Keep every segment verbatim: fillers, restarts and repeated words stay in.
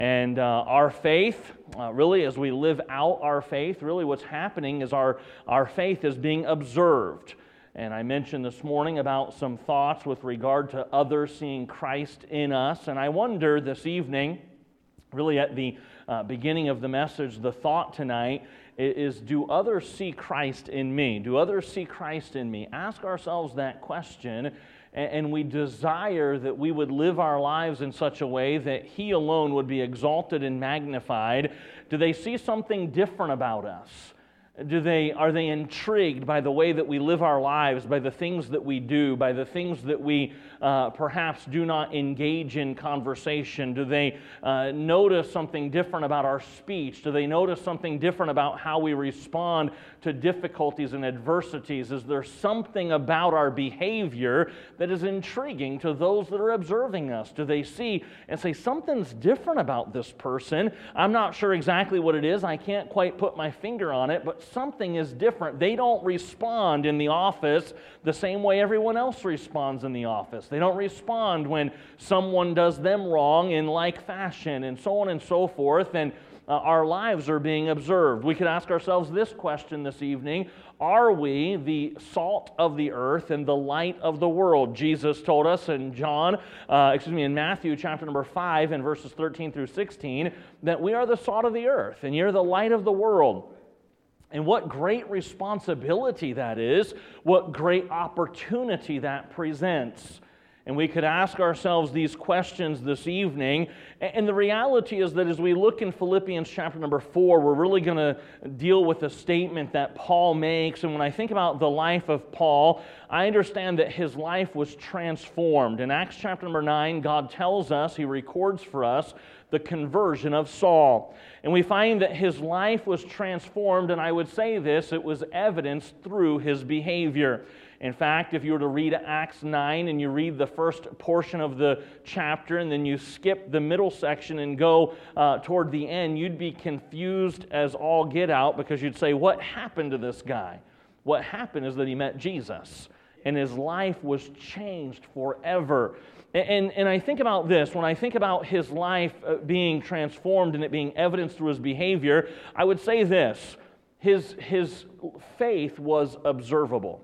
And uh, our faith, uh, really, as we live out our faith, really what's happening is our, our faith is being observed. And I mentioned this morning about some thoughts with regard to others seeing Christ in us. And I wonder this evening, really at the uh, beginning of the message, the thought tonight is, do others see Christ in me? Do others see Christ in me? Ask ourselves that question. And we desire that we would live our lives in such a way that He alone would be exalted and magnified. Do they see something different about us? Do they, are they intrigued by the way that we live our lives, by the things that we do, by the things that we uh, perhaps do not engage in conversation? Do they uh, notice something different about our speech? Do they notice something different about how we respond to difficulties and adversities? Is there something about our behavior that is intriguing to those that are observing us? Do they see and say, something's different about this person? I'm not sure exactly what it is. I can't quite put my finger on it, but something is different. They don't respond in the office the same way everyone else responds in the office. They don't respond when someone does them wrong in like fashion, and so on and so forth. And uh, our lives are being observed. We could ask ourselves this question this evening: are we the salt of the earth and the light of the world? Jesus told us in John, uh, excuse me, in Matthew chapter number five and verses thirteen through sixteen, that we are the salt of the earth and you're the light of the world. And what great responsibility that is, what great opportunity that presents. And we could ask ourselves these questions this evening. And the reality is that as we look in Philippians chapter number four, we're really going to deal with a statement that Paul makes. And when I think about the life of Paul, I understand that his life was transformed. In Acts chapter number nine, God tells us, He records for us, the conversion of Saul. And we find that his life was transformed, and I would say this, it was evidenced through his behavior. In fact, if you were to read Acts nine and you read the first portion of the chapter and then you skip the middle section and go uh, toward the end, you'd be confused as all get out, because you'd say, what happened to this guy? What happened is that he met Jesus, and his life was changed forever. And, and I think about this, when I think about his life being transformed and it being evidenced through his behavior, I would say this: his, his faith was observable.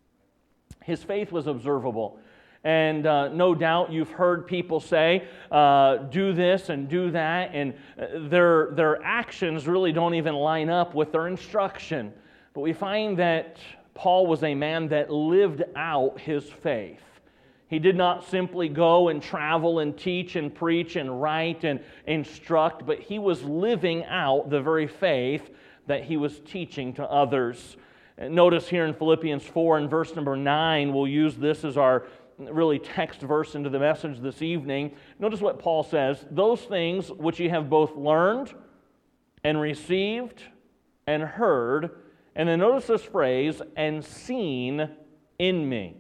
His faith was observable. And uh, no doubt you've heard people say, uh, do this and do that, and their, their actions really don't even line up with their instruction. But we find that Paul was a man that lived out his faith. He did not simply go and travel and teach and preach and write and instruct, but he was living out the very faith that he was teaching to others. Notice here in Philippians four and verse number nine, we'll use this as our really text verse into the message this evening. Notice what Paul says: those things which ye have both learned and received and heard, and then notice this phrase, and seen in me,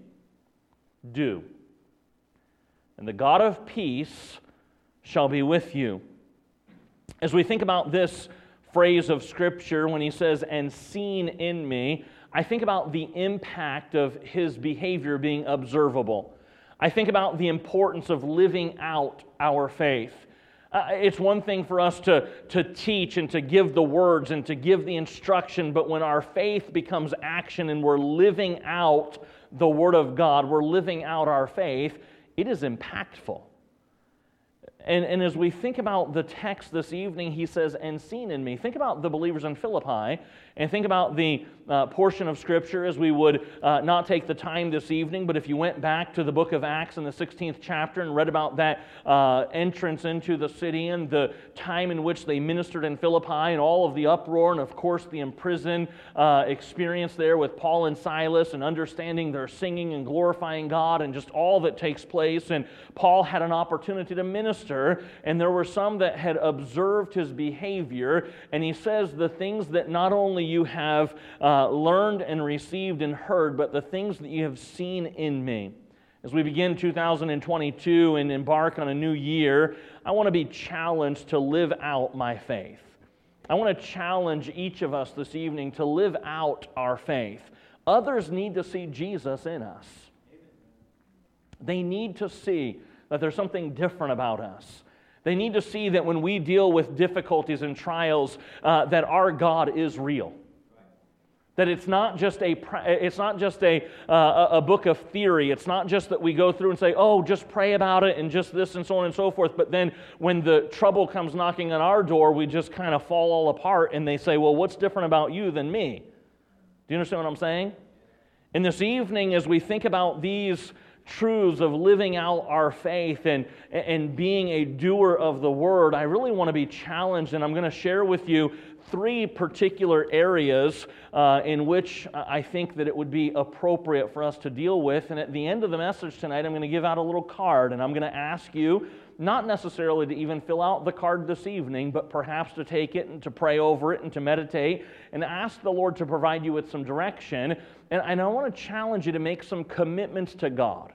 do. And the God of peace shall be with you. As we think about this phrase of Scripture, when he says, and seen in me, I think about the impact of his behavior being observable. I think about the importance of living out our faith. Uh, it's one thing for us to, to teach and to give the words and to give the instruction, but when our faith becomes action and we're living out the Word of God, we're living out our faith, it is impactful. And, and as we think about the text this evening, he says, and seen in me. Think about the believers in Philippi, and think about the uh, portion of Scripture, as we would uh, not take the time this evening, but if you went back to the book of Acts in the sixteenth chapter and read about that uh, entrance into the city and the time in which they ministered in Philippi and all of the uproar, and of course the imprisoned uh, experience there with Paul and Silas, and understanding their singing and glorifying God and just all that takes place. And Paul had an opportunity to minister, and there were some that had observed his behavior, and he says the things that not only you have uh, learned and received and heard, but the things that you have seen in me. As we begin two thousand twenty-two and embark on a new year, I want to be challenged to live out my faith. I want to challenge each of us this evening to live out our faith. Others need to see Jesus in us. They need to see that there's something different about us. They need to see that when we deal with difficulties and trials, uh, that our God is real. That it's not just a it's not just a uh, a book of theory. It's not just that we go through and say, "Oh, just pray about it," and just this and so on and so forth. But then, when the trouble comes knocking on our door, we just kind of fall all apart, and they say, "Well, what's different about you than me?" Do you understand what I'm saying? And this evening, as we think about these truths of living out our faith and, and being a doer of the Word, I really want to be challenged, and I'm going to share with you three particular areas uh, in which I think that it would be appropriate for us to deal with. And at the end of the message tonight, I'm going to give out a little card, and I'm going to ask you not necessarily to even fill out the card this evening, but perhaps to take it and to pray over it and to meditate and ask the Lord to provide you with some direction. And, and I want to challenge you to make some commitments to God.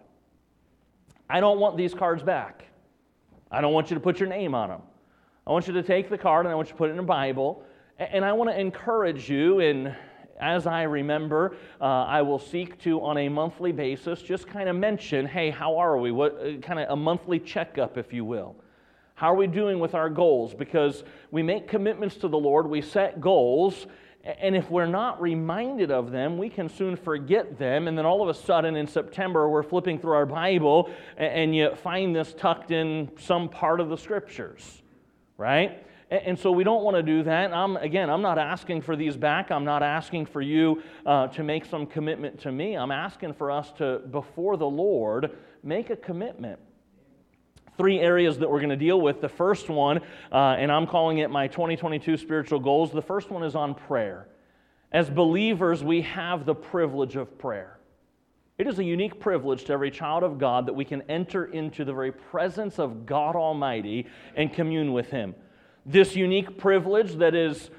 I don't want these cards back. I don't want you to put your name on them. I want you to take the card and I want you to put it in a Bible. And I want to encourage you, and as I remember, uh, I will seek to, on a monthly basis, just kind of mention, hey, how are we? What uh, kind of a monthly checkup, if you will. How are we doing with our goals? Because we make commitments to the Lord, we set goals, and if we're not reminded of them, we can soon forget them, and then all of a sudden in September, we're flipping through our Bible, and you find this tucked in some part of the Scriptures, right? And so we don't want to do that. I'm, again, I'm not asking for these back. I'm not asking for you uh, to make some commitment to me. I'm asking for us to, before the Lord, make a commitment. Three areas that we're going to deal with. The first one, uh, and I'm calling it my twenty twenty-two spiritual goals, the first one is on prayer. As believers, we have the privilege of prayer. It is a unique privilege to every child of God that we can enter into the very presence of God Almighty and commune with Him. This unique privilege that is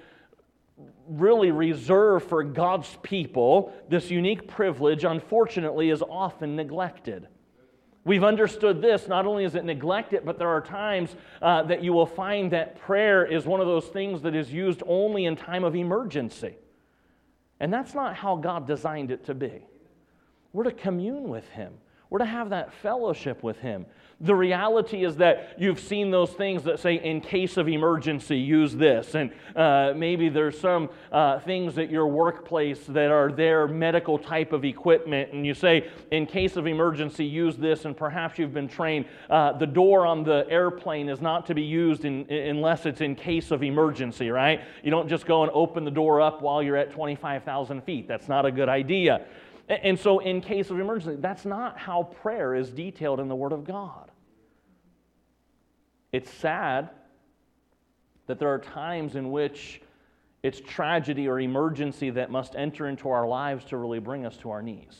really reserved for God's people, this unique privilege, unfortunately, is often neglected. We've understood this. Not only is it neglected, but there are times uh, that you will find that prayer is one of those things that is used only in time of emergency. And that's not how God designed it to be. We're to commune with Him. We're to have that fellowship with Him. The reality is that you've seen those things that say, in case of emergency, use this. And uh, maybe there's some uh, things at your workplace that are their medical type of equipment. And you say, in case of emergency, use this. And perhaps you've been trained. Uh, the door on the airplane is not to be used in, in, unless it's in case of emergency, right? You don't just go and open the door up while you're at twenty-five thousand feet. That's not a good idea. And so in case of emergency, that's not how prayer is detailed in the Word of God. It's sad that there are times in which it's tragedy or emergency that must enter into our lives to really bring us to our knees.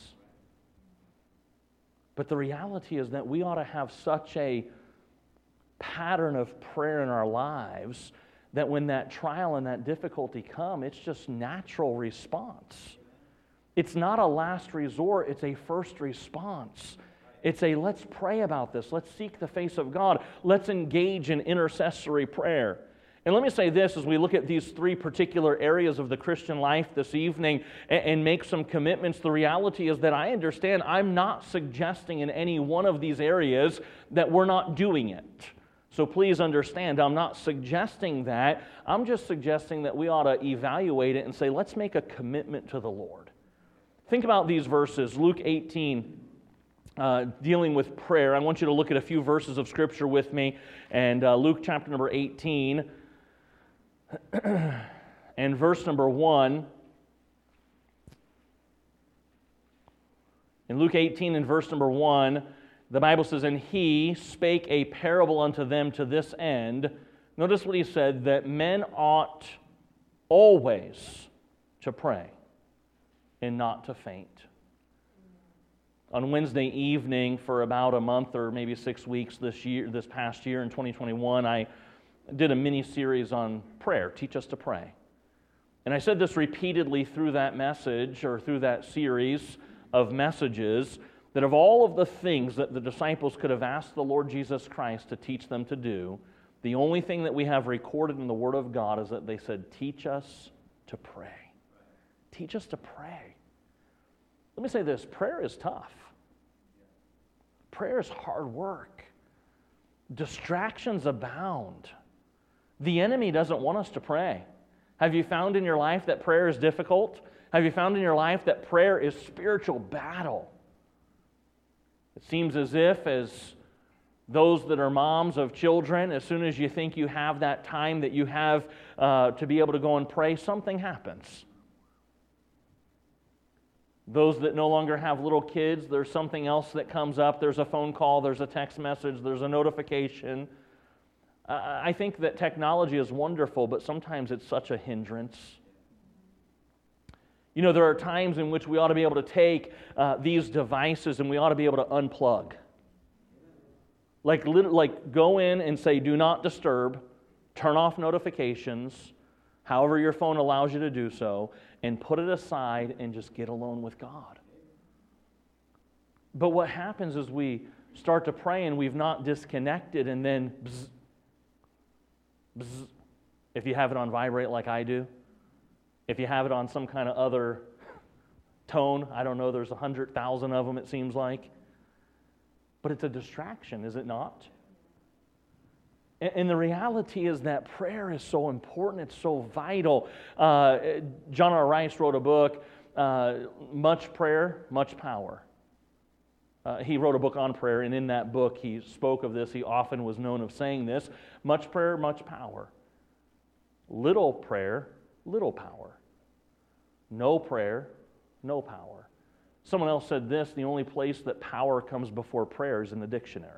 But the reality is that we ought to have such a pattern of prayer in our lives that when that trial and that difficulty come, it's just natural response. It's not a last resort, it's a first response. It's a let's pray about this, let's seek the face of God, let's engage in intercessory prayer. And let me say this as we look at these three particular areas of the Christian life this evening and, and make some commitments. The reality is that I understand I'm not suggesting in any one of these areas that we're not doing it. So please understand, I'm not suggesting that. I'm just suggesting that we ought to evaluate it and say, let's make a commitment to the Lord. Think about these verses, Luke eighteen, uh, dealing with prayer. I want you to look at a few verses of Scripture with me. And uh, Luke chapter number eighteen, and verse number one. In Luke eighteen and verse number one, the Bible says, "And he spake a parable unto them to this end." Notice what he said, that men ought always to pray and not to faint. On Wednesday evening for about a month or maybe six weeks this year, this past year in twenty twenty-one, I did a mini-series on prayer, Teach Us to Pray. And I said this repeatedly through that message or through that series of messages, that of all of the things that the disciples could have asked the Lord Jesus Christ to teach them to do, the only thing that we have recorded in the Word of God is that they said, teach us to pray. Teach us to pray. Let me say this, prayer is tough. Prayer is hard work. distractions abound. The enemy doesn't want us to pray. Have you found in your life that prayer is difficult? Have you found in your life that prayer is spiritual battle? It seems as if, as those that are moms of children, as soon as you think you have that time that you have uh, to be able to go and pray, something happens. Those that no longer have little kids, there's something else that comes up. There's a phone call, there's a text message, there's a notification. Uh, I think that technology is wonderful, but sometimes it's such a hindrance. You know, there are times in which we ought to be able to take uh, these devices and we ought to be able to unplug. Like, like go in and say, do not disturb, turn off notifications, however your phone allows you to do so, and put it aside and just get alone with God. But what happens is we start to pray and we've not disconnected, and then bzz, bzz, if you have it on vibrate like I do, if you have it on some kind of other tone, I don't know, there's a hundred thousand of them it seems like. But it's a distraction, is it not? And the reality is that prayer is so important, it's so vital. Uh, John R. Rice wrote a book, uh, Much Prayer, Much Power. Uh, he wrote a book on prayer, and in that book he spoke of this. He often was known of saying this: much prayer, much power. Little prayer, little power. No prayer, no power. Someone else said this: the only place that power comes before prayer is in the dictionary.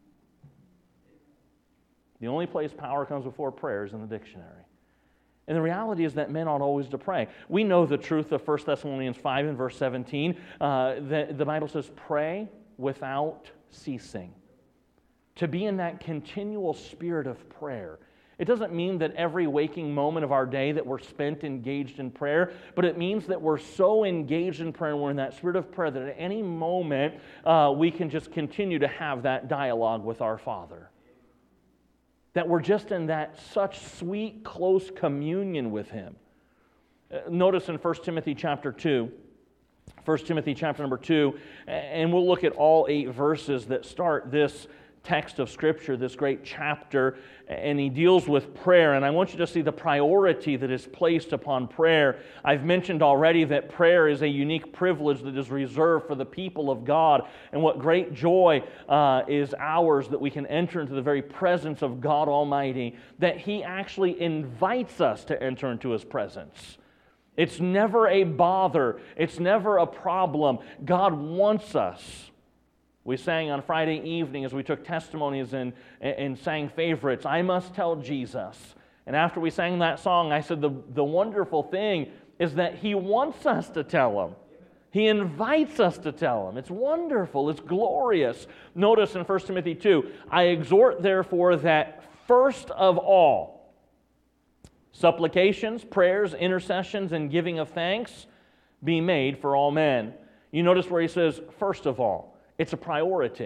The only place power comes before prayer is in the dictionary. And the reality is that men ought always to pray. We know the truth of First Thessalonians five and verse seventeen. Uh, the, the Bible says, pray without ceasing. To be in that continual spirit of prayer. It doesn't mean that every waking moment of our day that we're spent engaged in prayer, but it means that we're so engaged in prayer and we're in that spirit of prayer that at any moment uh, we can just continue to have that dialogue with our Father. That we're just in that such sweet, close communion with Him. Uh, notice in First Timothy chapter two, First Timothy chapter number two, and we'll look at all eight verses that start this text of Scripture, this great chapter, and he deals with prayer. And I want you to see the priority that is placed upon prayer. I've mentioned already that prayer is a unique privilege that is reserved for the people of God. And what great joy uh, is ours that we can enter into the very presence of God Almighty, that He actually invites us to enter into His presence. It's never a bother. It's never a problem. God wants us. We sang on Friday evening as we took testimonies and, and sang favorites, I Must Tell Jesus. And after we sang that song, I said the, the wonderful thing is that He wants us to tell Him. He invites us to tell Him. It's wonderful. It's glorious. Notice in First Timothy two, I exhort therefore that first of all, supplications, prayers, intercessions, and giving of thanks be made for all men. You notice where he says, first of all. It's a priority.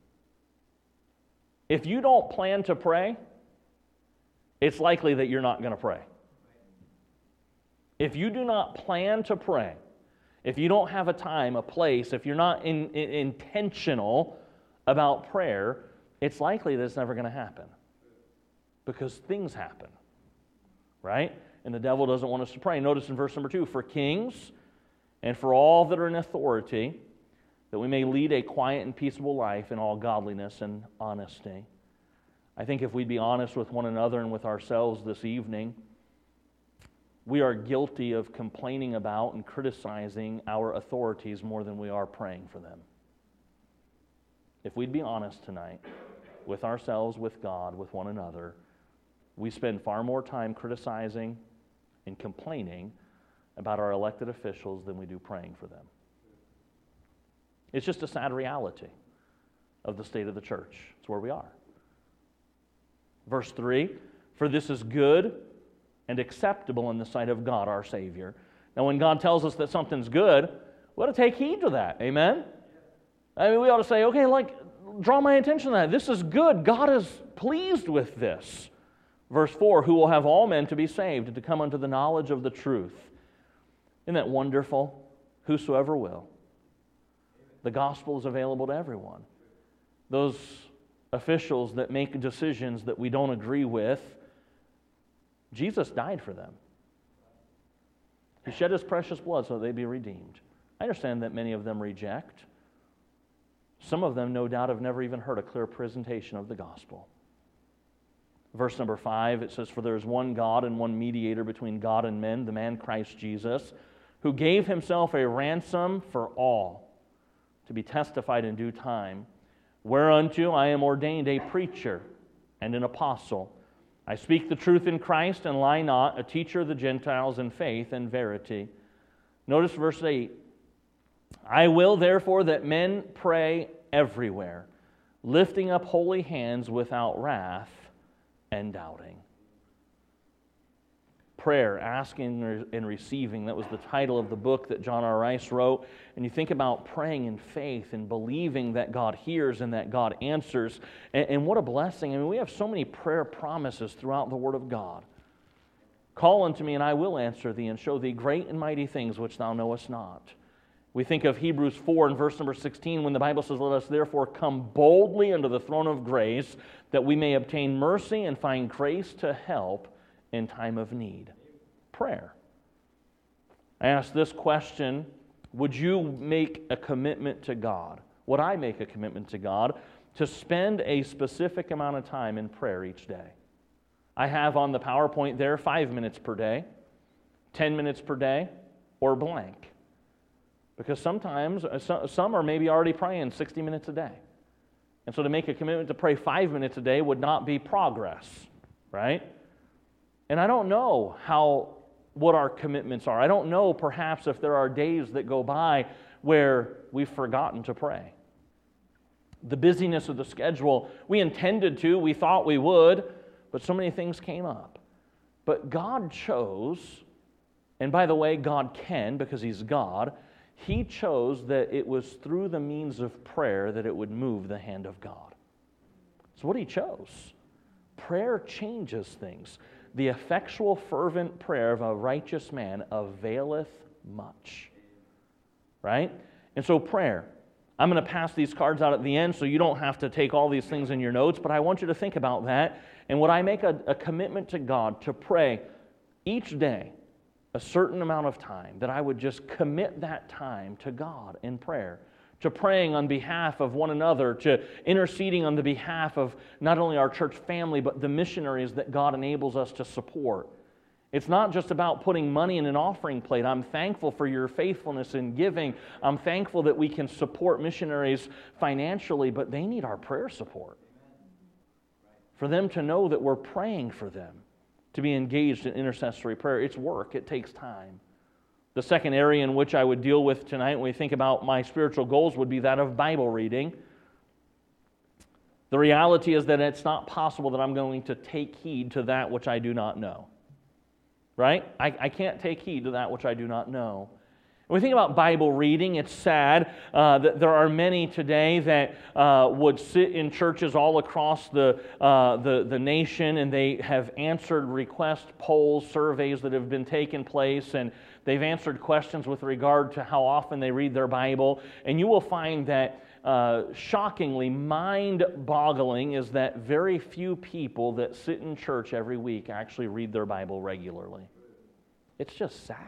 If you don't plan to pray, it's likely that you're not going to pray. If you do not plan to pray, if you don't have a time, a place, if you're not in, in, intentional about prayer, it's likely that it's never going to happen. Because things happen. Right? And the devil doesn't want us to pray. Notice in verse number two, for kings and for all that are in authority, that we may lead a quiet and peaceable life in all godliness and honesty. I think if we'd be honest with one another and with ourselves this evening, we are guilty of complaining about and criticizing our authorities more than we are praying for them. If we'd be honest tonight with ourselves, with God, with one another, we spend far more time criticizing and complaining about our elected officials than we do praying for them. It's just a sad reality of the state of the church. It's where we are. Verse three, for this is good and acceptable in the sight of God our Savior. Now when God tells us that something's good, we ought to take heed to that. Amen? I mean, we ought to say, okay, like, draw my attention to that. This is good. God is pleased with this. Verse four, who will have all men to be saved and to come unto the knowledge of the truth. Isn't that wonderful? Whosoever will. The gospel is available to everyone. Those officials that make decisions that we don't agree with, Jesus died for them. He shed His precious blood so that they be redeemed. I understand that many of them reject. Some of them, no doubt, have never even heard a clear presentation of the gospel. Verse number five, it says, "For there is one God and one mediator between God and men, the man Christ Jesus, who gave Himself a ransom for all, to be testified in due time, whereunto I am ordained a preacher and an apostle. I speak the truth in Christ and lie not, a teacher of the Gentiles in faith and verity." Notice verse eight. "I will therefore that men pray everywhere, lifting up holy hands without wrath and doubting." Prayer, asking and receiving, that was the title of the book that John R. Rice wrote. And you think about praying in faith and believing that God hears and that God answers. And, and what a blessing. I mean, we have so many prayer promises throughout the Word of God. "Call unto me, and I will answer thee, and show thee great and mighty things which thou knowest not." We think of Hebrews four and verse number sixteen, when the Bible says, "Let us therefore come boldly unto the throne of grace, that we may obtain mercy and find grace to help in time of need." Prayer. I ask this question: would you make a commitment to God? Would I make a commitment to God to spend a specific amount of time in prayer each day? I have on the PowerPoint there five minutes per day, ten minutes per day, or blank. Because sometimes, some are maybe already praying sixty minutes a day. And so to make a commitment to pray five minutes a day would not be progress, right? And I don't know how what our commitments are. I don't know perhaps if there are days that go by where we've forgotten to pray. The busyness of the schedule, we intended to, we thought we would, but so many things came up. But God chose, and by the way, God can because He's God, He chose that it was through the means of prayer that it would move the hand of God. It's what He chose. Prayer changes things. The effectual, fervent prayer of a righteous man availeth much. Right? And so prayer. I'm going to pass these cards out at the end so you don't have to take all these things in your notes, but I want you to think about that. And would I make a, a commitment to God to pray each day a certain amount of time, that I would just commit that time to God in prayer, to praying on behalf of one another, to interceding on the behalf of not only our church family, but the missionaries that God enables us to support. It's not just about putting money in an offering plate. I'm thankful for your faithfulness in giving. I'm thankful that we can support missionaries financially, but they need our prayer support. For them to know that we're praying for them, to be engaged in intercessory prayer. It's work. It takes time. The second area in which I would deal with tonight when we think about my spiritual goals would be that of Bible reading. The reality is that it's not possible that I'm going to take heed to that which I do not know. Right? I, I can't take heed to that which I do not know. When we think about Bible reading, it's sad uh, that there are many today that uh, would sit in churches all across the, uh, the, the nation, and they have answered request polls, surveys that have been taking place, and they've answered questions with regard to how often they read their Bible. And you will find that uh, shockingly, mind-boggling is that very few people that sit in church every week actually read their Bible regularly. It's just sad.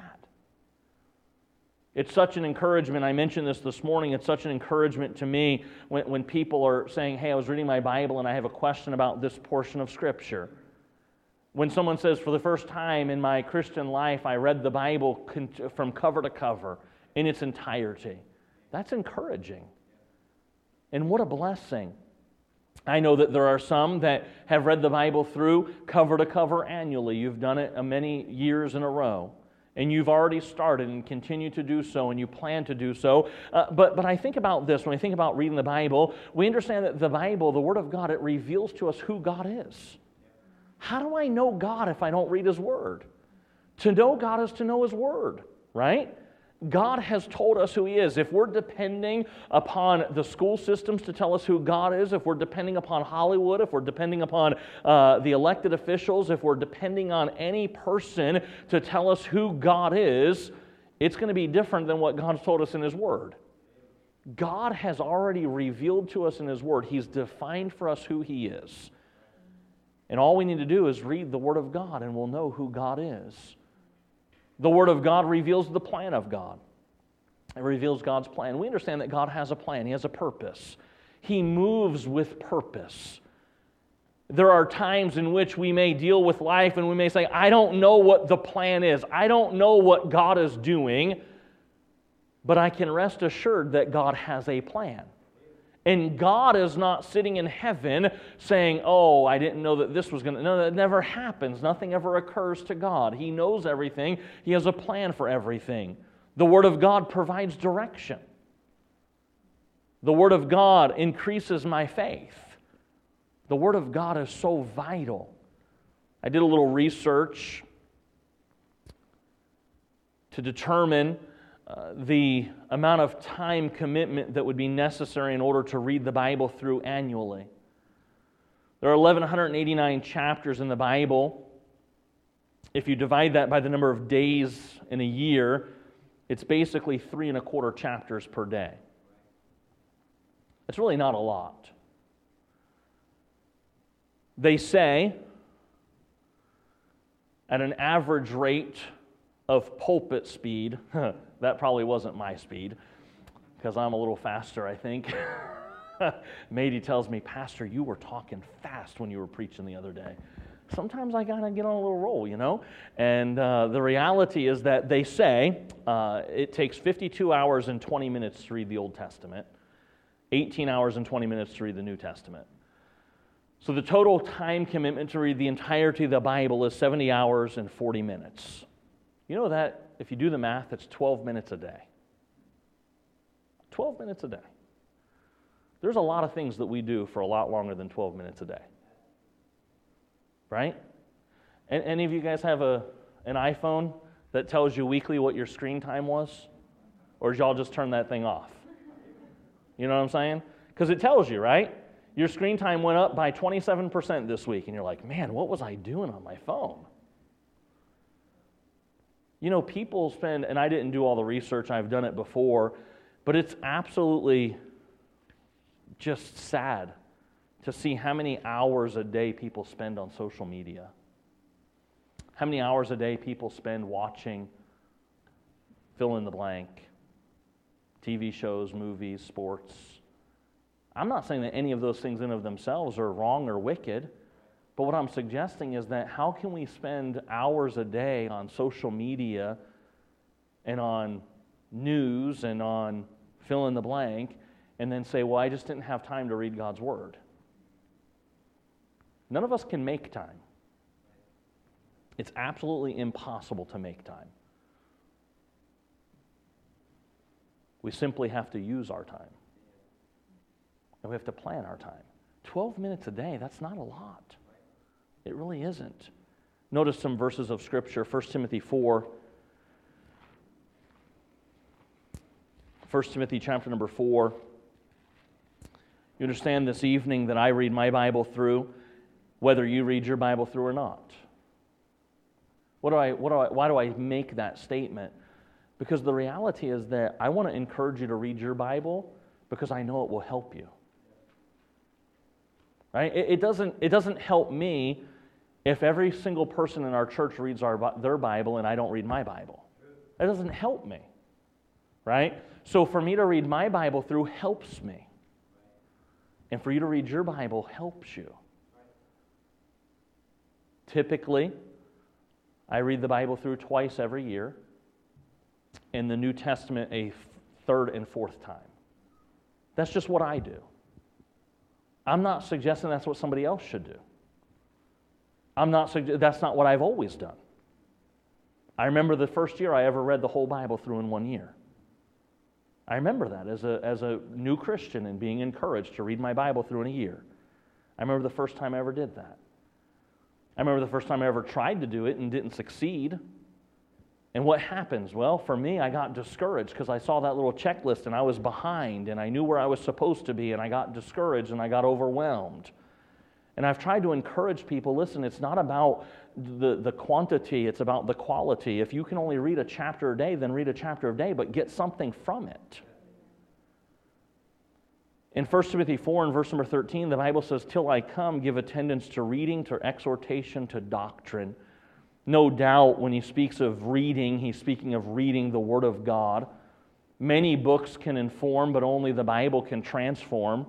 It's such an encouragement. I mentioned this this morning. It's such an encouragement to me when, when people are saying, hey, I was reading my Bible and I have a question about this portion of Scripture. When someone says, for the first time in my Christian life, I read the Bible from cover to cover in its entirety. That's encouraging. And what a blessing. I know that there are some that have read the Bible through cover to cover annually. You've done it many years in a row. And you've already started and continue to do so, and you plan to do so. Uh, but, but I think about this, when we think about reading the Bible, we understand that the Bible, the Word of God, it reveals to us who God is. How do I know God if I don't read His Word? To know God is to know His Word, right? God has told us who He is. If we're depending upon the school systems to tell us who God is, if we're depending upon Hollywood, if we're depending upon uh, the elected officials, if we're depending on any person to tell us who God is, it's going to be different than what God's told us in His Word. God has already revealed to us in His Word. He's defined for us who He is. And all we need to do is read the Word of God and we'll know who God is. The Word of God reveals the plan of God. It reveals God's plan. We understand that God has a plan. He has a purpose. He moves with purpose. There are times in which we may deal with life and we may say, I don't know what the plan is. I don't know what God is doing, but I can rest assured that God has a plan. And God is not sitting in heaven saying, oh, I didn't know that this was going to... No, that never happens. Nothing ever occurs to God. He knows everything. He has a plan for everything. The Word of God provides direction. The Word of God increases my faith. The Word of God is so vital. I did a little research to determine uh, the amount of time commitment that would be necessary in order to read the Bible through annually. There are eleven eighty-nine chapters in the Bible. If you divide that by the number of days in a year, it's basically three and a quarter chapters per day. It's really not a lot. They say, at an average rate of pulpit speed, that probably wasn't my speed, because I'm a little faster, I think. Mady tells me, Pastor, you were talking fast when you were preaching the other day. Sometimes I gotta get on a little roll, you know? And uh, the reality is that they say uh, it takes fifty-two hours and twenty minutes to read the Old Testament, eighteen hours and twenty minutes to read the New Testament. So the total time commitment to read the entirety of the Bible is seventy hours and forty minutes. You know that, if you do the math, it's twelve minutes a day. twelve minutes a day. There's a lot of things that we do for a lot longer than twelve minutes a day. Right? And any of you guys have a an iPhone that tells you weekly what your screen time was? Or did y'all just turn that thing off? You know what I'm saying? Because it tells you, right? Your screen time went up by twenty-seven percent this week, and you're like, man, what was I doing on my phone? You know, people spend, and I didn't do all the research, I've done it before, but it's absolutely just sad to see how many hours a day people spend on social media. How many hours a day people spend watching fill in the blank, T V shows, movies, sports. I'm not saying that any of those things in of themselves are wrong or wicked, but what I'm suggesting is that how can we spend hours a day on social media and on news and on fill in the blank and then say, well, I just didn't have time to read God's Word. None of us can make time. It's absolutely impossible to make time. We simply have to use our time. And we have to plan our time. twelve minutes a day, that's not a lot. It really isn't. Notice some verses of Scripture. First Timothy four. First Timothy chapter number four. You understand this evening that I read my Bible through, whether you read your Bible through or not. What do I, what do I, why do I make that statement? Because the reality is that I want to encourage you to read your Bible because I know it will help you. Right? It, it doesn't, it doesn't help me if every single person in our church reads our, their Bible and I don't read my Bible. That doesn't help me. Right? So for me to read my Bible through helps me. And for you to read your Bible helps you. Typically, I read the Bible through twice every year, and the New Testament a third and fourth time. That's just what I do. I'm not suggesting that's what somebody else should do. I'm not sugge- that's not what I've always done. I remember the first year I ever read the whole Bible through in one year. I remember that as a, as a new Christian and being encouraged to read my Bible through in a year. I remember the first time I ever did that. I remember the first time I ever tried to do it and didn't succeed. And what happens? Well, for me, I got discouraged because I saw that little checklist and I was behind and I knew where I was supposed to be and I got discouraged and I got overwhelmed. And I've tried to encourage people, listen, it's not about the, the quantity, it's about the quality. If you can only read a chapter a day, then read a chapter a day, but get something from it. In First Timothy four and verse number thirteen, the Bible says, "Till I come, give attendance to reading, to exhortation, to doctrine." No doubt when he speaks of reading, he's speaking of reading the Word of God. Many books can inform, but only the Bible can transform.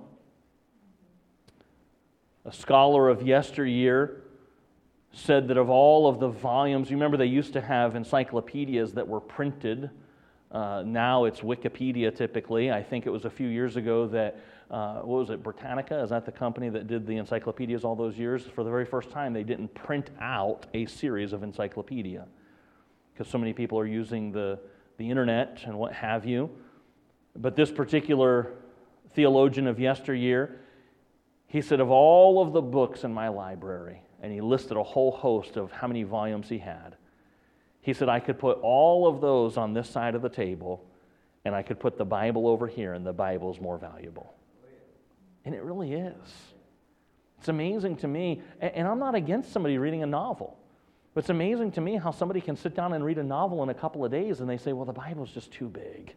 A scholar of yesteryear said that of all of the volumes, you remember they used to have encyclopedias that were printed. Uh, now it's Wikipedia typically. I think it was a few years ago that, uh, what was it, Britannica? Is that the company that did the encyclopedias all those years? For the very first time, they didn't print out a series of encyclopedia because so many people are using the, the internet and what have you. But this particular theologian of yesteryear, he said, of all of the books in my library, and he listed a whole host of how many volumes he had, he said, I could put all of those on this side of the table, and I could put the Bible over here, and the Bible is more valuable. And it really is. It's amazing to me, and I'm not against somebody reading a novel, but it's amazing to me how somebody can sit down and read a novel in a couple of days, and they say, well, the Bible's just too big.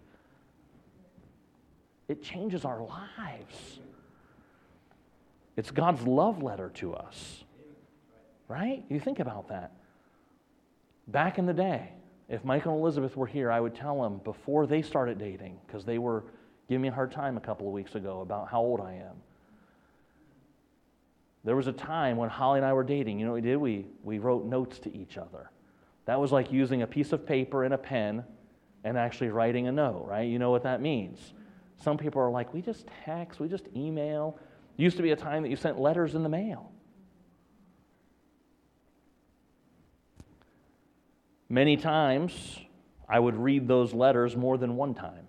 It changes our lives. It's God's love letter to us, right? You think about that. Back in the day, if Michael and Elizabeth were here, I would tell them before they started dating, because they were giving me a hard time a couple of weeks ago about how old I am. There was a time when Holly and I were dating. You know what we did? We, we wrote notes to each other. That was like using a piece of paper and a pen and actually writing a note, right? You know what that means. Some people are like, we just text, we just email. It used to be a time that you sent letters in the mail. Many times, I would read those letters more than one time.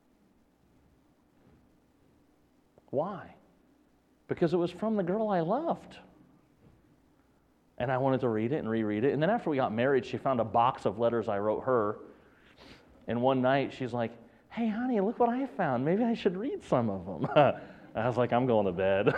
Why? Because it was from the girl I loved. And I wanted to read it and reread it. And then after we got married, she found a box of letters I wrote her. And one night, she's like, hey, honey, look what I found. Maybe I should read some of them. I was like, I'm going to bed.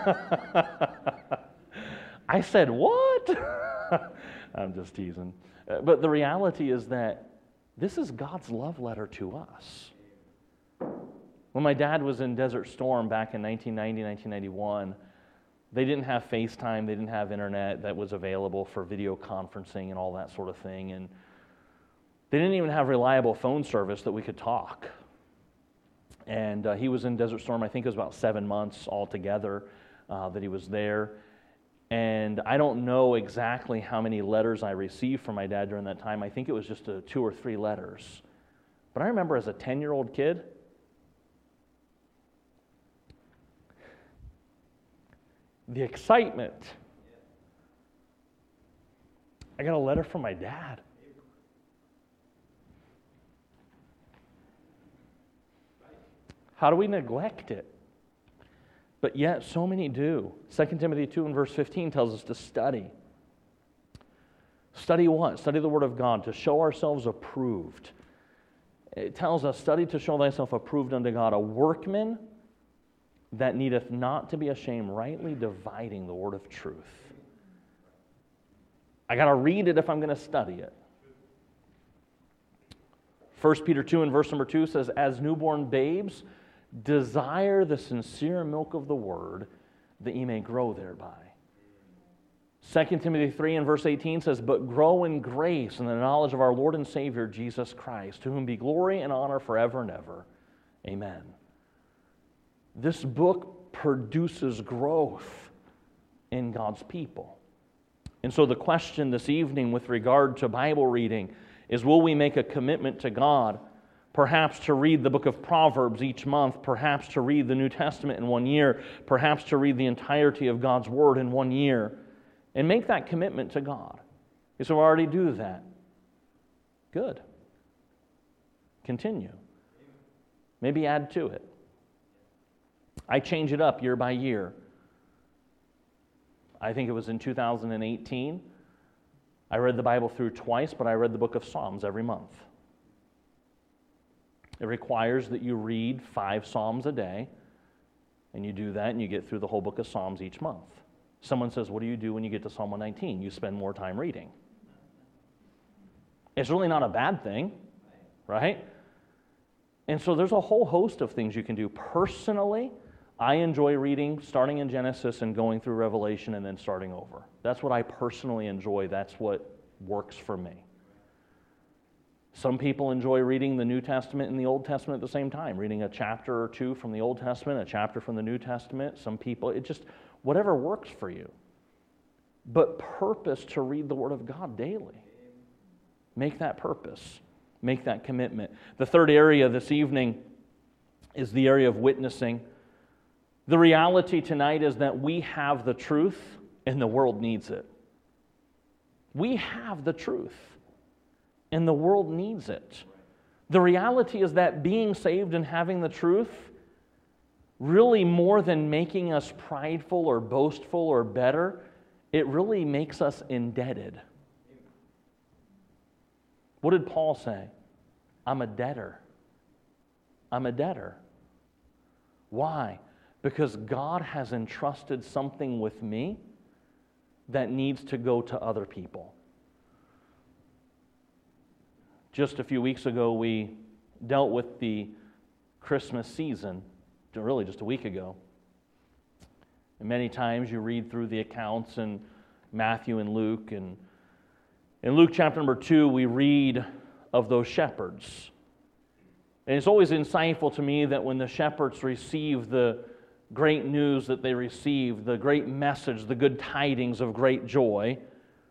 I said, what? I'm just teasing. But the reality is that this is God's love letter to us. When my dad was in Desert Storm back in nineteen ninety, nineteen ninety-one, they didn't have FaceTime, they didn't have internet that was available for video conferencing and all that sort of thing, and they didn't even have reliable phone service that we could talk. And uh, he was in Desert Storm, I think it was about seven months altogether uh, that he was there. And I don't know exactly how many letters I received from my dad during that time. I think it was just a two or three letters. But I remember as a ten-year-old kid, the excitement. I got a letter from my dad. How do we neglect it? But yet, so many do. Second Timothy two and verse fifteen tells us to study. Study what? Study the Word of God, to show ourselves approved. It tells us, study to show thyself approved unto God, a workman that needeth not to be ashamed, rightly dividing the word of truth. I got to read it if I'm going to study it. First Peter two and verse number two says, as newborn babes, desire the sincere milk of the word, that ye may grow thereby. Second Timothy three and verse eighteen says, but grow in grace and the knowledge of our Lord and Savior, Jesus Christ, to whom be glory and honor forever and ever. Amen. This book produces growth in God's people. And so the question this evening with regard to Bible reading is, will we make a commitment to God, perhaps to read the book of Proverbs each month, perhaps to read the New Testament in one year, perhaps to read the entirety of God's Word in one year, and make that commitment to God? You say, well, I already do that. Good. Continue. Maybe add to it. I change it up year by year. I think it was in two thousand eighteen. I read the Bible through twice, but I read the book of Psalms every month. It requires that you read five Psalms a day, and you do that, and you get through the whole book of Psalms each month. Someone says, what do you do when you get to Psalm one nineteen? You spend more time reading. It's really not a bad thing, right? And so there's a whole host of things you can do personally. I enjoy reading, starting in Genesis and going through Revelation and then starting over. That's what I personally enjoy. That's what works for me. Some people enjoy reading the New Testament and the Old Testament at the same time, reading a chapter or two from the Old Testament, a chapter from the New Testament. Some people, it just, whatever works for you. But purpose to read the Word of God daily. Make that purpose. Make that commitment. The third area this evening is the area of witnessing. The reality tonight is that we have the truth and the world needs it. We have the truth and the world needs it. The reality is that being saved and having the truth, really more than making us prideful or boastful or better, it really makes us indebted. What did Paul say? I'm a debtor. I'm a debtor. Why? Because God has entrusted something with me that needs to go to other people. Just a few weeks ago, we dealt with the Christmas season, really just a week ago. And many times you read through the accounts in Matthew and Luke, and in Luke chapter number two, we read of those shepherds. And it's always insightful to me that when the shepherds receive the great news that they received, the great message, the good tidings of great joy,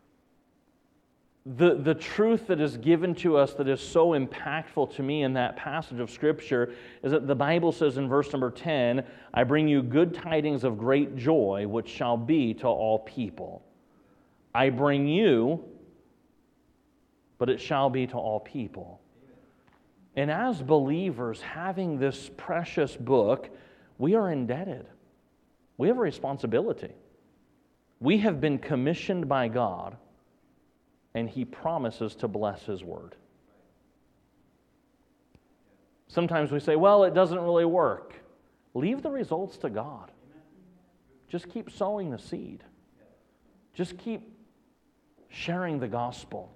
the, the truth that is given to us that is so impactful to me in that passage of Scripture is that the Bible says in verse number ten, I bring you good tidings of great joy, which shall be to all people. I bring you, but it shall be to all people. And as believers, having this precious book, we are indebted. We have a responsibility. We have been commissioned by God, and He promises to bless His word. Sometimes we say, well, it doesn't really work. Leave the results to God. Just keep sowing the seed. Just keep sharing the gospel.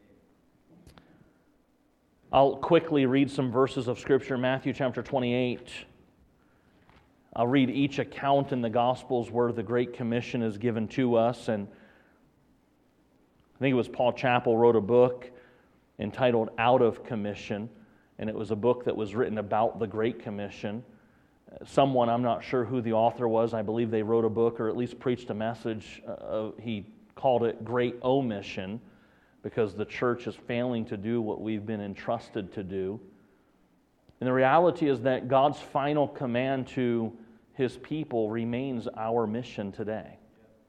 I'll quickly read some verses of Scripture. Matthew chapter twenty-eight. I'll read each account in the Gospels where the Great Commission is given to us. And I think it was Paul Chappell wrote a book entitled Out of Commission. And it was a book that was written about the Great Commission. Someone, I'm not sure who the author was, I believe they wrote a book or at least preached a message. Uh, he called it Great Omission, because the church is failing to do what we've been entrusted to do. And the reality is that God's final command to His people remains our mission today.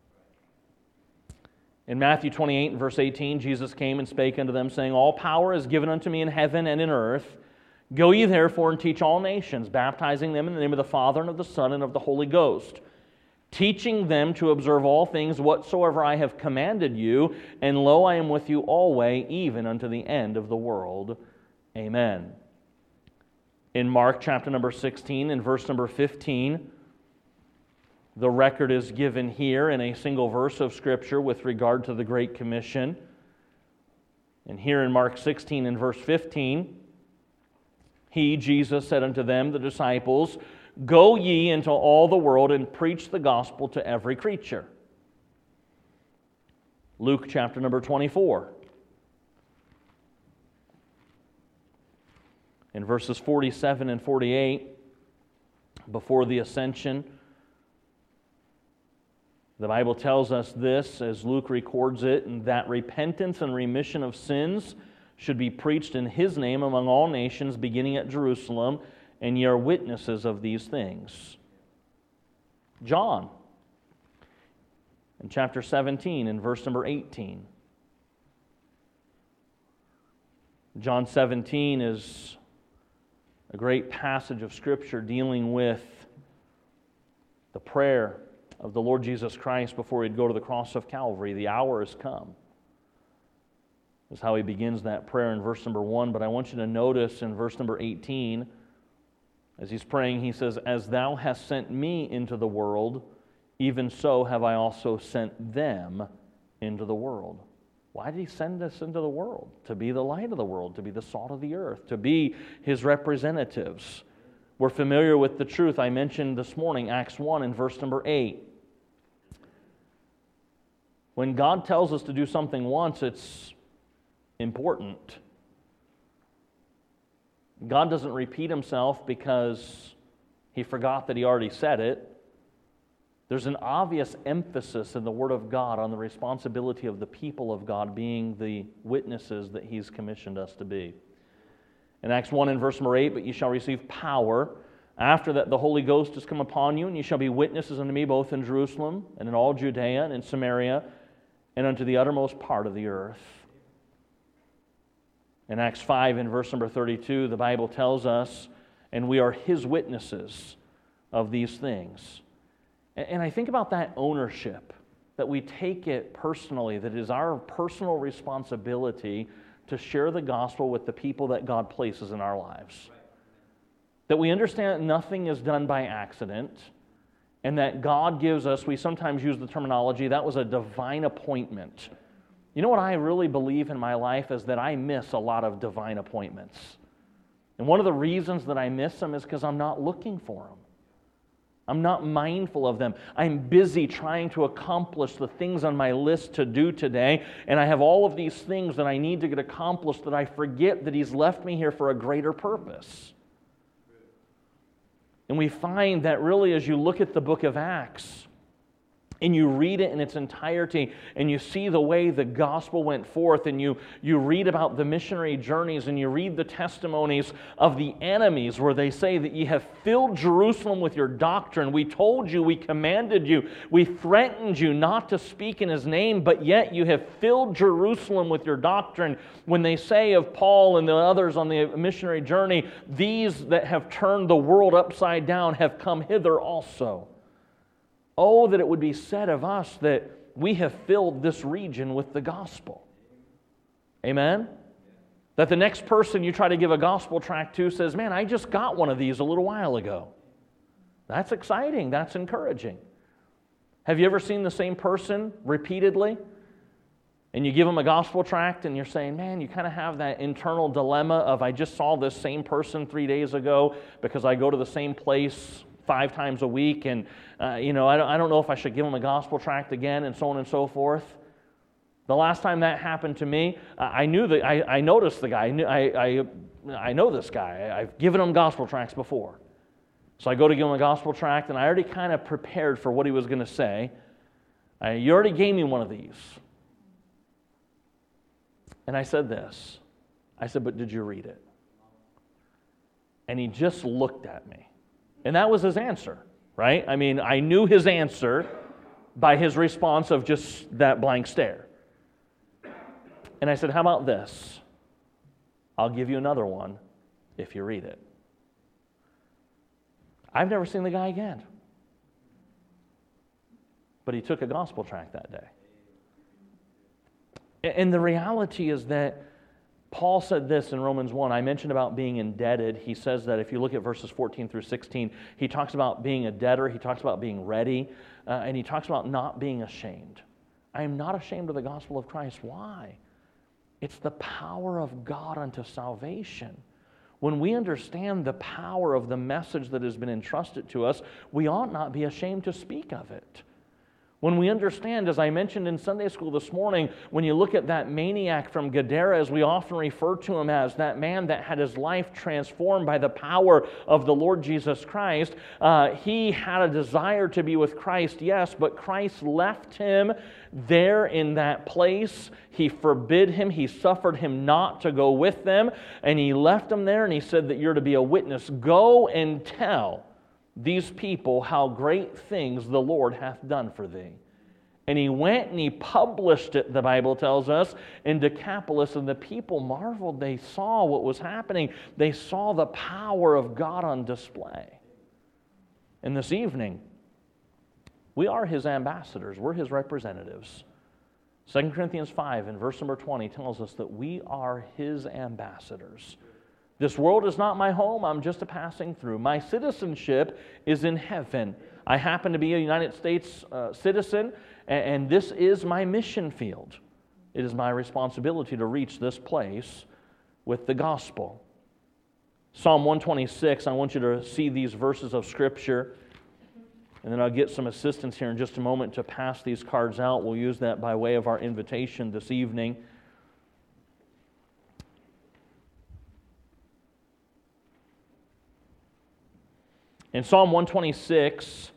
In Matthew twenty-eight and verse eighteen, Jesus came and spake unto them, saying, all power is given unto me in heaven and in earth. Go ye therefore and teach all nations, baptizing them in the name of the Father and of the Son and of the Holy Ghost, teaching them to observe all things whatsoever I have commanded you, and lo, I am with you always, even unto the end of the world. Amen. In Mark chapter number sixteen and verse number fifteen, the record is given here in a single verse of Scripture with regard to the Great Commission. And here in Mark sixteen and verse fifteen, He, Jesus, said unto them, the disciples, go ye into all the world and preach the gospel to every creature. Luke chapter number twenty-four. In verses forty-seven and forty-eight, before the ascension, the Bible tells us this, as Luke records it, and that repentance and remission of sins should be preached in His name among all nations, beginning at Jerusalem, and ye are witnesses of these things. John, in chapter seventeen, in verse number eighteen. John seventeen is a great passage of Scripture dealing with the prayer of the Lord Jesus Christ before He'd go to the cross of Calvary. The hour has come. That's how He begins that prayer in verse number one. But I want you to notice in verse number eighteen, as He's praying, He says, as thou hast sent me into the world, even so have I also sent them into the world. Why did He send us into the world? To be the light of the world, to be the salt of the earth, to be His representatives. We're familiar with the truth I mentioned this morning, Acts one and verse number eight. When God tells us to do something once, it's important. God doesn't repeat himself because he forgot that he already said it. There's an obvious emphasis in the Word of God on the responsibility of the people of God being the witnesses that he's commissioned us to be. In Acts one and verse number eight, but ye shall receive power. After that the Holy Ghost has come upon you, and ye shall be witnesses unto me both in Jerusalem and in all Judea and in Samaria and unto the uttermost part of the earth. In Acts five and verse number thirty-two, the Bible tells us, and we are his witnesses of these things. And I think about that ownership, that we take it personally, that it is our personal responsibility to share the gospel with the people that God places in our lives. That we understand that nothing is done by accident, and that God gives us, we sometimes use the terminology, that was a divine appointment. You know what I really believe in my life is that I miss a lot of divine appointments. And one of the reasons that I miss them is because I'm not looking for them. I'm not mindful of them. I'm busy trying to accomplish the things on my list to do today, and I have all of these things that I need to get accomplished that I forget that he's left me here for a greater purpose. And we find that really as you look at the book of Acts, and you read it in its entirety, and you see the way the gospel went forth, and you, you read about the missionary journeys, and you read the testimonies of the enemies where they say that ye have filled Jerusalem with your doctrine. We told you, we commanded you, we threatened you not to speak in his name, but yet you have filled Jerusalem with your doctrine. When they say of Paul and the others on the missionary journey, these that have turned the world upside down have come hither also. Oh, that it would be said of us that we have filled this region with the gospel. Amen? That the next person you try to give a gospel tract to says, man, I just got one of these a little while ago. That's exciting. That's encouraging. Have you ever seen the same person repeatedly? And you give them a gospel tract and you're saying, man, you kind of have that internal dilemma of I just saw this same person three days ago because I go to the same place five times a week, and uh, you know, I don't, I don't know if I should give them a gospel tract again, and so on and so forth. The last time that happened to me, uh, I knew that I, I noticed the guy. I, knew, I, I I know this guy. I've given him gospel tracts before, so I go to give him a gospel tract, and I already kind of prepared for what he was going to say. I, you already gave me one of these, and I said this. I said, but did you read it? And he just looked at me. And that was his answer, right? I mean, I knew his answer by his response of just that blank stare. And I said, how about this? I'll give you another one if you read it. I've never seen the guy again. But he took a gospel tract that day. And the reality is that Paul said this in Romans one. I mentioned about being indebted. He says that if you look at verses fourteen through sixteen, he talks about being a debtor. He talks about being ready. Uh, and he talks about not being ashamed. I am not ashamed of the gospel of Christ. Why? It's the power of God unto salvation. When we understand the power of the message that has been entrusted to us, we ought not be ashamed to speak of it. When we understand, as I mentioned in Sunday school this morning, when you look at that maniac from Gadara, as we often refer to him as, that man that had his life transformed by the power of the Lord Jesus Christ, uh, he had a desire to be with Christ, yes, but Christ left him there in that place. He forbid him, he suffered him not to go with them, and he left him there, and he said that you're to be a witness. Go and tell these people how great things the Lord hath done for thee. And he went and he published it, the Bible tells us, in Decapolis, and the people marveled. They saw what was happening. They saw the power of God on display. And this evening, we are his ambassadors. We're his representatives. Second Corinthians five and verse number twenty tells us that we are his ambassadors. This world is not my home. I'm just a passing through. My citizenship is in heaven. I happen to be a United States uh, citizen, and, and this is my mission field. It is my responsibility to reach this place with the gospel. Psalm one twenty-six, I want you to see these verses of Scripture, and then I'll get some assistance here in just a moment to pass these cards out. We'll use that by way of our invitation this evening. In Psalm one twenty-six,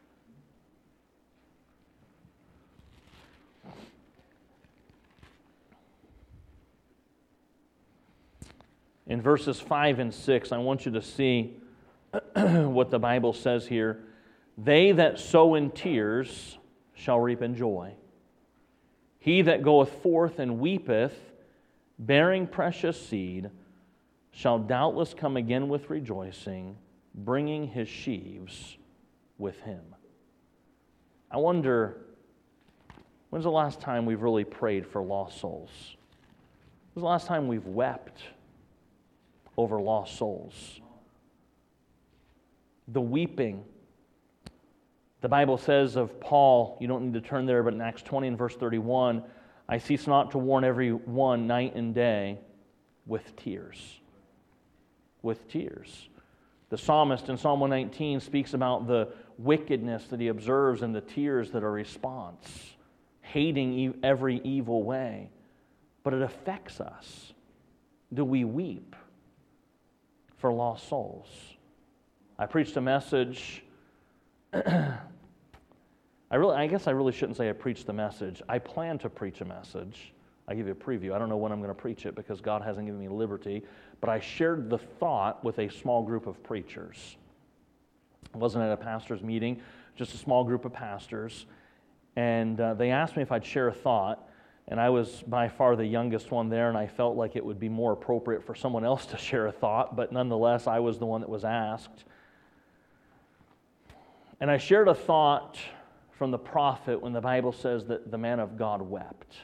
in verses five and six, I want you to see what the Bible says here. They that sow in tears shall reap in joy. He that goeth forth and weepeth, bearing precious seed, shall doubtless come again with rejoicing, bringing his sheaves with him. I wonder, when's the last time we've really prayed for lost souls? When's the last time we've wept over lost souls? The weeping. The Bible says of Paul, you don't need to turn there, but in Acts twenty and verse thirty-one, I cease not to warn every one night and day with tears. With tears. The psalmist in Psalm one nineteen speaks about the wickedness that he observes and the tears that are a response, hating every evil way. But it affects us. Do we weep for lost souls? I preached a message. I really, I guess I really shouldn't say I preached the message. I plan to preach a message. I give you a preview. I don't know when I'm going to preach it because God hasn't given me liberty. But I shared the thought with a small group of preachers. It wasn't at a pastor's meeting, just a small group of pastors. And uh, they asked me if I'd share a thought. And I was by far the youngest one there, and I felt like it would be more appropriate for someone else to share a thought. But nonetheless, I was the one that was asked. And I shared a thought from the prophet when the Bible says that the man of God wept.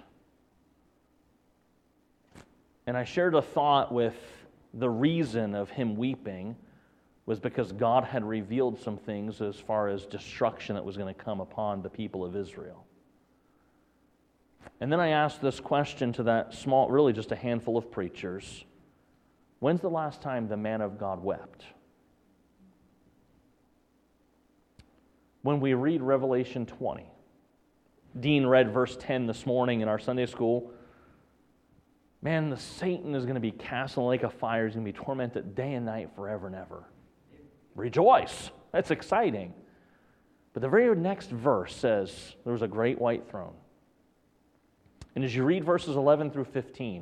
And I shared a thought with the reason of him weeping was because God had revealed some things as far as destruction that was going to come upon the people of Israel. And then I asked this question to that small, really just a handful of preachers. When's the last time the man of God wept? When we read Revelation twenty. Dean read verse ten this morning in our Sunday school. Man, the Satan is going to be cast in the lake of fire. He's going to be tormented day and night forever and ever. Rejoice. That's exciting. But the very next verse says, there was a great white throne. And as you read verses eleven through fifteen,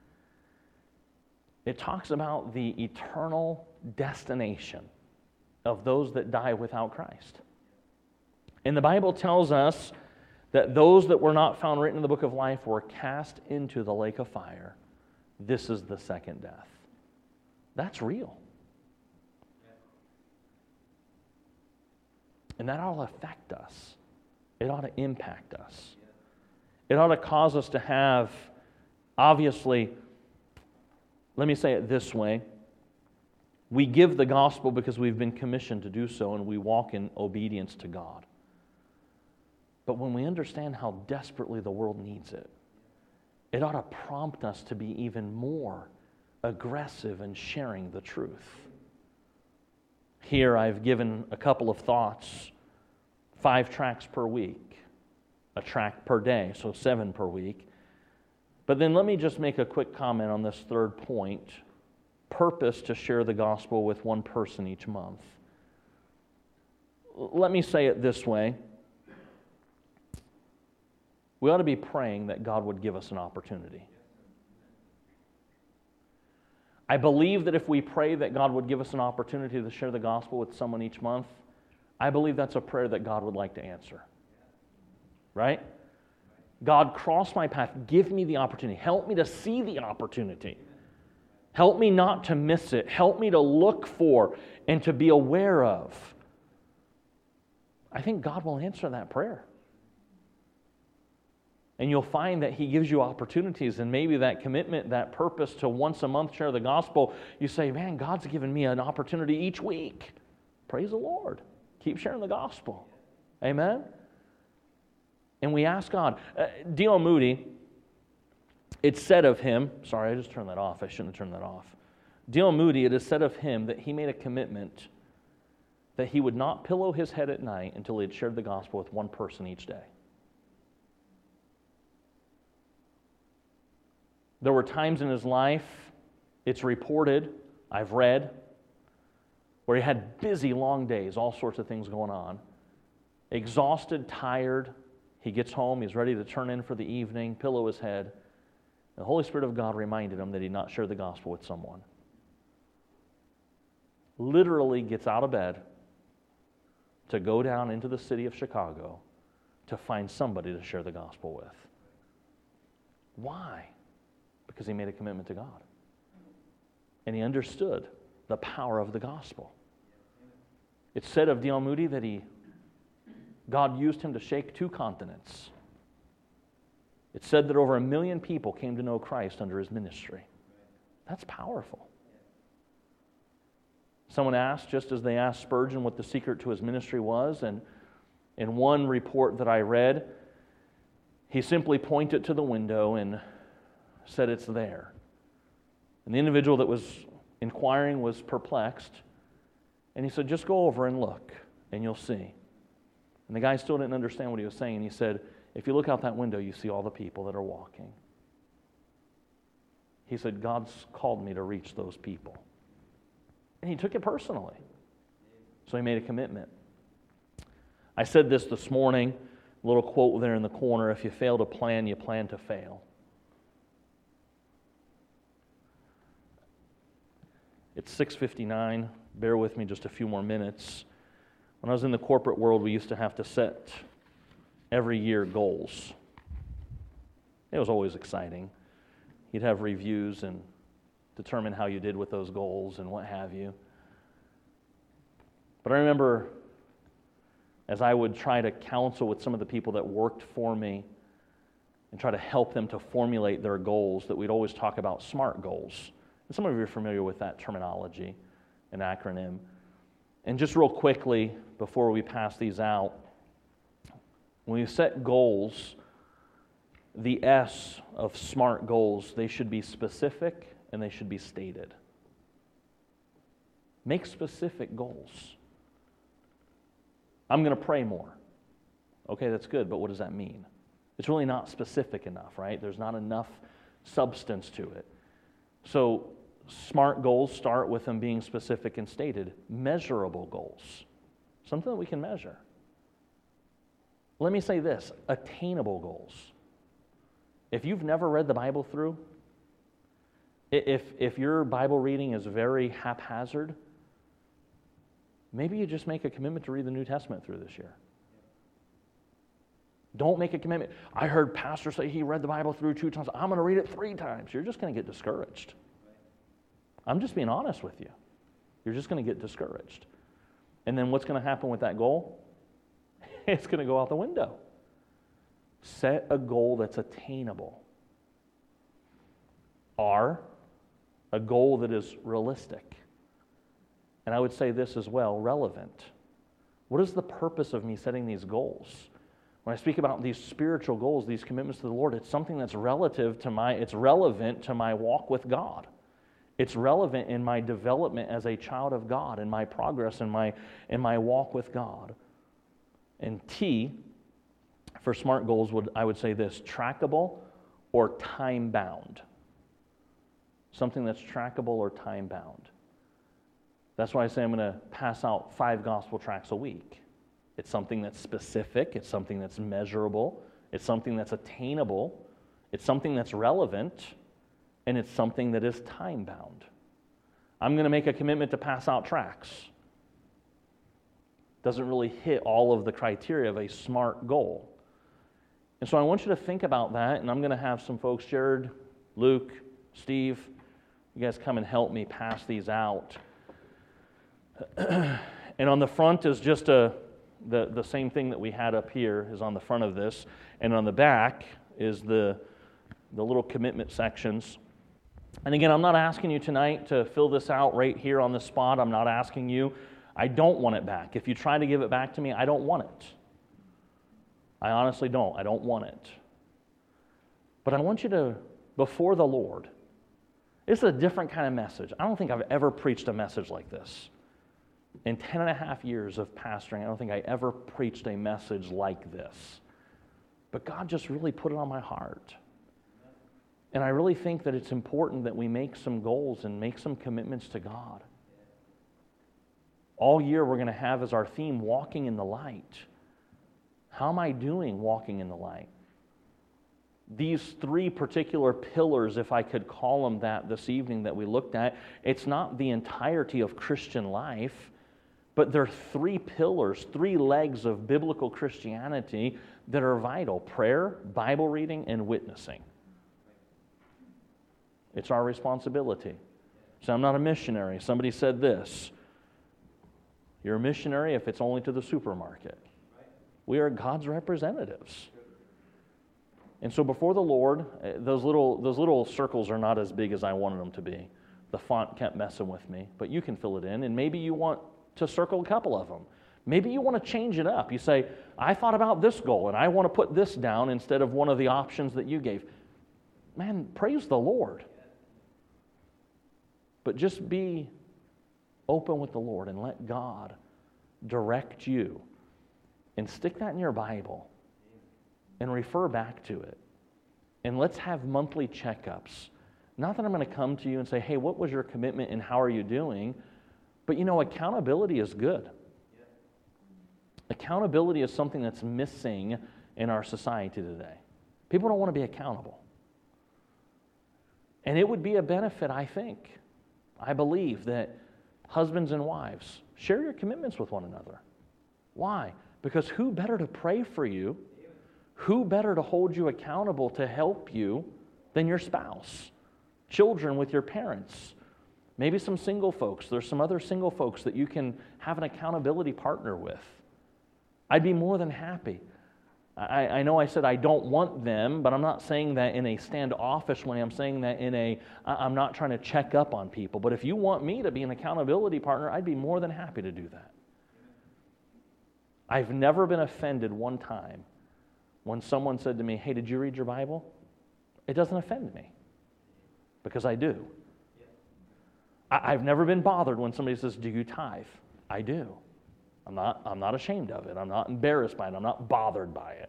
it talks about the eternal destination of those that die without Christ. And the Bible tells us that those that were not found written in the book of life were cast into the lake of fire. This is the second death. That's real. And that ought to affect us. It ought to impact us. It ought to cause us to have, obviously, let me say it this way. We give the gospel because we've been commissioned to do so, and we walk in obedience to God. But when we understand how desperately the world needs it, it ought to prompt us to be even more aggressive in sharing the truth. Here I've given a couple of thoughts. Five tracts per week, a tract per day, so seven per week. But then let me just make a quick comment on this third point. Purpose to share the gospel with one person each month. Let me say it this way. We ought to be praying that God would give us an opportunity. I believe that if we pray that God would give us an opportunity to share the gospel with someone each month, I believe that's a prayer that God would like to answer. Right? God, cross my path. Give me the opportunity. Help me to see the opportunity. Help me not to miss it. Help me to look for and to be aware of. I think God will answer that prayer. And you'll find that He gives you opportunities, and maybe that commitment, that purpose to once a month share the gospel, you say, man, God's given me an opportunity each week. Praise the Lord. Keep sharing the gospel. Amen? And we ask God. Uh, D L Moody, it's said of him, sorry, I just turned that off. I shouldn't have turned that off. D L Moody, it is said of him that he made a commitment that he would not pillow his head at night until he had shared the gospel with one person each day. There were times in his life, it's reported, I've read, where he had busy, long days, all sorts of things going on. Exhausted, tired, he gets home, he's ready to turn in for the evening, pillow his head. The Holy Spirit of God reminded him that he'd not share the gospel with someone. Literally gets out of bed to go down into the city of Chicago to find somebody to share the gospel with. Why? Because he made a commitment to God. And he understood the power of the gospel. It's said of D L Moody that he, God used him to shake two continents. It's said that over a million people came to know Christ under his ministry. That's powerful. Someone asked, just as they asked Spurgeon what the secret to his ministry was, and in one report that I read, he simply pointed to the window and said, "It's there." And the individual that was inquiring was perplexed, and he said, "Just go over and look, and you'll see." And the guy still didn't understand what he was saying. He said, "If you look out that window, you see all the people that are walking." He said, "God's called me to reach those people." And he took it personally. So he made a commitment. I said this this morning, a little quote there in the corner, "If you fail to plan, you plan to fail." It's six fifty-nine. Bear with me just a few more minutes. When I was in the corporate world, we used to have to set every year goals. It was always exciting. You'd have reviews and determine how you did with those goals and what have you. But I remember as I would try to counsel with some of the people that worked for me and try to help them to formulate their goals, that we'd always talk about SMART goals. And some of you are familiar with that terminology, an acronym. And just real quickly, before we pass these out, when you set goals, the S of SMART goals, they should be specific and they should be stated. Make specific goals. I'm going to pray more. Okay, that's good, but what does that mean? It's really not specific enough, right? There's not enough substance to it. So SMART goals start with them being specific and stated. Measurable goals, something that we can measure. Let me say this, attainable goals. If you've never read the Bible through, if, if your Bible reading is very haphazard, maybe you just make a commitment to read the New Testament through this year. Don't make a commitment. I heard pastor say he read the Bible through two times. I'm going to read it three times. You're just going to get discouraged. I'm just being honest with you. You're just going to get discouraged. And then what's going to happen with that goal? It's going to go out the window. Set a goal that's attainable. R, a goal that is realistic. And I would say this as well, relevant. What is the purpose of me setting these goals? When I speak about these spiritual goals, these commitments to the Lord, it's something that's relative to my, it's relevant to my walk with God. It's relevant in my development as a child of God, in my progress, in my, in my walk with God. And T, for SMART goals, would I would say this, trackable or time-bound. Something that's trackable or time-bound. That's why I say I'm going to pass out five gospel tracts a week. It's something that's specific, it's something that's measurable, it's something that's attainable, it's something that's relevant, and it's something that is time-bound. I'm going to make a commitment to pass out tracts. Doesn't really hit all of the criteria of a SMART goal. And so I want you to think about that, and I'm going to have some folks, Jared, Luke, Steve, you guys come and help me pass these out. And on the front is just a the, the same thing that we had up here is on the front of this, and on the back is the, the little commitment sections. And again, I'm not asking you tonight to fill this out right here on the spot. I'm not asking you. I don't want it back. If you try to give it back to me, I don't want it. I honestly don't. I don't want it. But I want you to, before the Lord, This is a different kind of message. I don't think I've ever preached a message like this. In ten and a half years of pastoring, I don't think I ever preached a message like this. But God just really put it on my heart. And I really think that it's important that we make some goals and make some commitments to God. All year we're going to have as our theme, walking in the light. How am I doing walking in the light? These three particular pillars, if I could call them that this evening that we looked at, it's not the entirety of Christian life, but they're three pillars, three legs of biblical Christianity that are vital: prayer, Bible reading, and witnessing. It's our responsibility. So I'm not a missionary. Somebody said this: you're a missionary if it's only to the supermarket. We are God's representatives. And so before the Lord, those little, those little circles are not as big as I wanted them to be. The font kept messing with me, but you can fill it in, and maybe you want to circle a couple of them. Maybe you want to change it up. You say, I thought about this goal, and I want to put this down instead of one of the options that you gave. Man, praise the Lord. But just be open with the Lord and let God direct you. And stick that in your Bible and refer back to it. And let's have monthly checkups. Not that I'm going to come to you and say, hey, what was your commitment and how are you doing? But you know, accountability is good. Yeah. Accountability is something that's missing in our society today. People don't want to be accountable. And it would be a benefit, I think, I believe, that husbands and wives share your commitments with one another. Why? Because who better to pray for you, who better to hold you accountable to help you than your spouse? Children with your parents. Maybe some single folks. There's some other single folks that you can have an accountability partner with. I'd be more than happy. I, I know I said I don't want them, but I'm not saying that in a standoffish way. I'm saying that in a, I'm not trying to check up on people. But if you want me to be an accountability partner, I'd be more than happy to do that. I've never been offended one time when someone said to me, hey, did you read your Bible? It doesn't offend me because I do. I, I've never been bothered when somebody says, do you tithe? I do. I'm not, I'm not ashamed of it. I'm not embarrassed by it. I'm not bothered by it.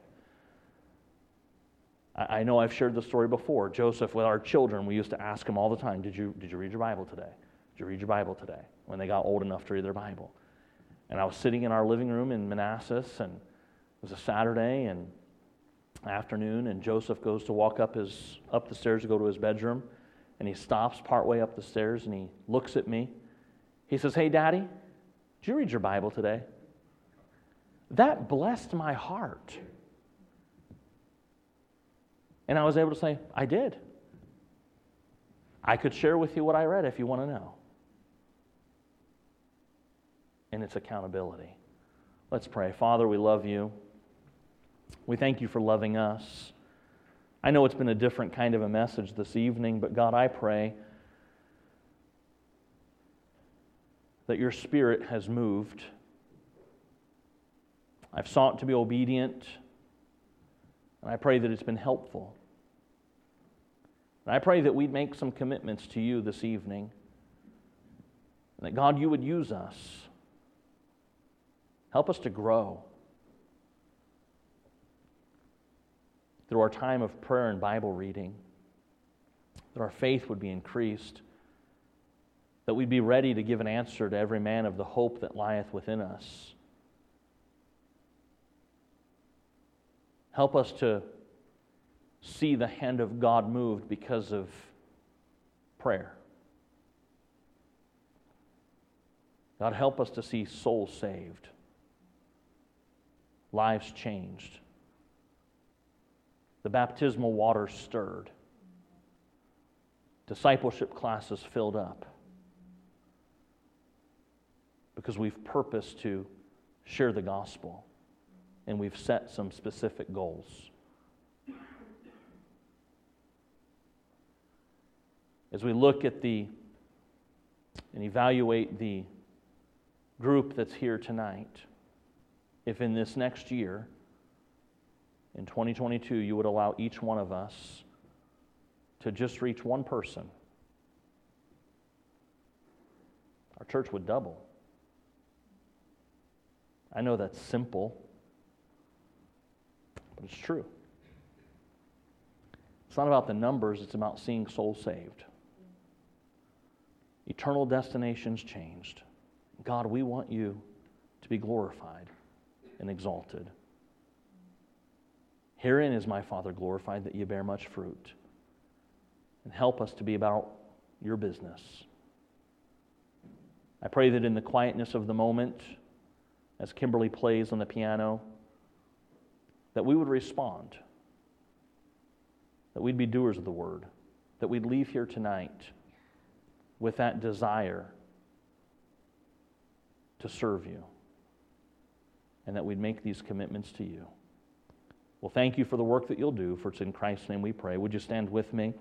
I, I know I've shared the story before. Joseph, with our children, we used to ask him all the time, did you, did you read your Bible today? Did you read your Bible today? When they got old enough to read their Bible. And I was sitting in our living room in Manassas, and it was a Saturday and afternoon, and Joseph goes to walk up his up the stairs to go to his bedroom, and he stops partway up the stairs, and he looks at me. He says, hey, Daddy, did you read your Bible today? That blessed my heart. And I was able to say, I did. I could share with you what I read if you want to know. And it's accountability. Let's pray. Father, we love you. We thank you for loving us. I know it's been a different kind of a message this evening, but God, I pray that your Spirit has moved. I've sought to be obedient, and I pray that it's been helpful. And I pray that we'd make some commitments to you this evening, and that, God, you would use us. Help us to grow through our time of prayer and Bible reading, that our faith would be increased, that we'd be ready to give an answer to every man of the hope that lieth within us. Help us to see the hand of God moved because of prayer. God, help us to see souls saved, lives changed, the baptismal waters stirred, discipleship classes filled up, because we've purposed to share the gospel and we've set some specific goals. As we look at the and evaluate the group that's here tonight, if in this next year, in twenty twenty-two, you would allow each one of us to just reach one person our church would double. I know that's simple, but it's true. It's not about the numbers, it's about seeing souls saved. Eternal destinations changed. God, we want you to be glorified and exalted. Herein is my Father glorified, that you bear much fruit. And help us to be about your business. I pray that in the quietness of the moment, as Kimberly plays on the piano, that we would respond, that we'd be doers of the word, that we'd leave here tonight with that desire to serve you, and that we'd make these commitments to you. Well, thank you for the work that you'll do, for it's in Christ's name we pray. Would you stand with me?